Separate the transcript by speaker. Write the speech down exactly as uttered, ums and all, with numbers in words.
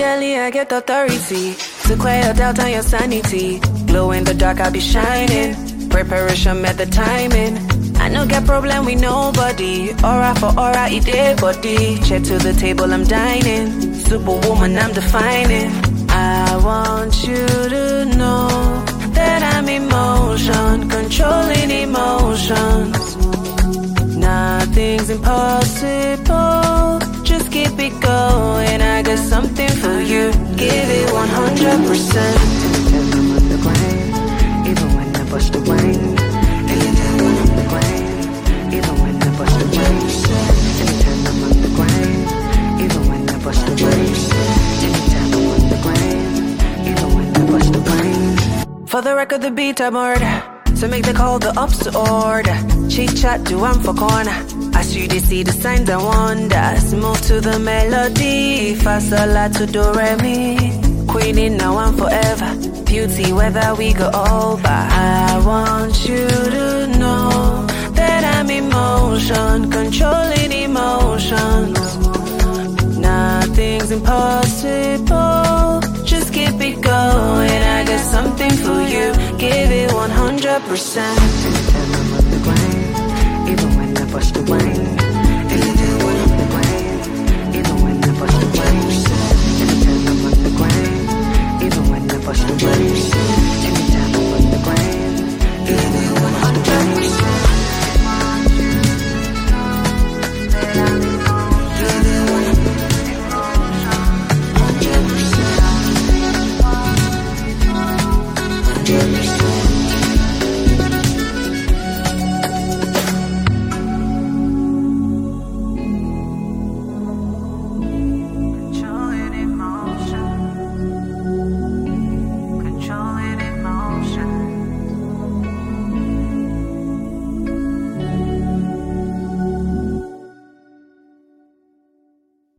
Speaker 1: Immediately I get authority to quiet doubt on your sanity. Glow in the dark, I'll be shining. Preparation met the timing. I no get problem with nobody. Aura for aura, it day body. Check to the table, I'm dining. Superwoman, I'm defining. I want you to know that I'm emotion, controlling emotions. Nothing's impossible. Just keep it going. I got something for you. Give it one hundred percent. Anytime I'm on the grind, even when I bust the wine. Anytime I'm on the grind, even when I bust the wine. Anytime I'm on the grind, even when I bust the wine. Anytime I'm on the grind, even when I bust the wine. For the record, the beat I murder. So make the call, the ups to order. Chit chat, do I'm for corner. As you they see the signs and wonders. Move to the melody. Faster la to do re mi. Queening now and forever. Beauty whether we go over. I want you to know that I'm emotion, controlling emotions. Nothing's impossible. Just keep it going. I got something for you. Give it one hundred percent. Anytime I'm on the grind, even when I bust the wine.